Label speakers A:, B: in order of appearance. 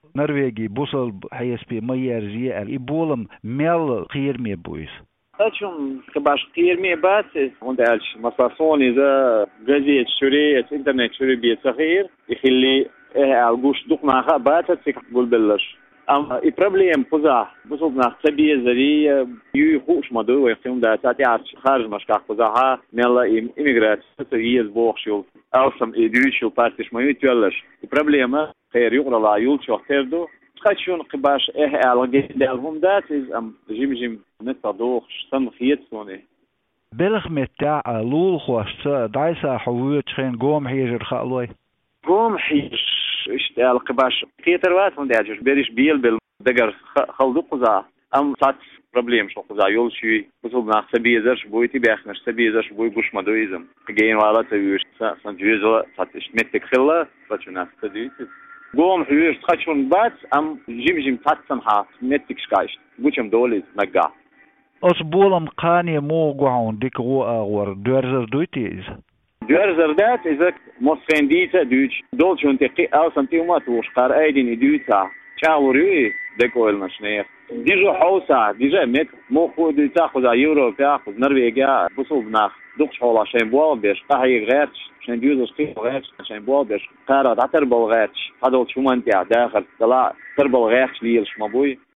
A: Norvēģija busal HSP maiērzie ar ibolam mel qiyermie buis.
B: أشوم كباش كتير مية بس وندالش مصاصون إذا جزية شرية إنترنت شري بيت صغير يخلي الجوش دوق معها باتت تقول بلش أما البروبليم فزع بصوبنا سبيه زري يخوش مدو ويقيم داتاتي عارش خارج مشكاك فزعها ملا إميغرات ستريز بوخشل أوسم إدريشل بارتش ما يتولش البروبليم خير يقرأ لا يولش وقتردو خشون قباش على جدالهم دات إز جيم نتضوخ شتن خيط سوني
A: بلغ متاع لول خوش دايسا حويت خين قوم حيجر خالوي
B: قوم حيج اشتغل قباش كيتروات من داجش بيريش بيل بالدقر خلدو قزا ام صات بروبليم شو قزا يول شي بصوب ناخ سبيه زرش بويتي باخنش سبيه زرش بوي بوش مدويزم جاين ولا تيوش سنجوزو صات اشمتك خلا فشنا تديت قوم حيج خشون بات ام جيم تاتسمها متك شكاش بوشم دولي مقا
A: أصبولم قاني مو قعون ديك غو أغور دورزر دويتيز
B: دورزر دات إذا مصفين ديتا دوش دول شون تقي أو سنتيوما توش قار أيدين دويتا شاوري ديكويل نشنيخ ديجو حوسا ديجا مت مو خو ديتا خذا يورو تاخذ نرويجا بصوب ناخ دوقش حولا شين بوال بيش قهي غيرش شين ديوزوش قي غيرش شين بوال بيش قارة دعتر بال غيرش هذول شو من داخل طلع تربل غيرش ليلش مابوي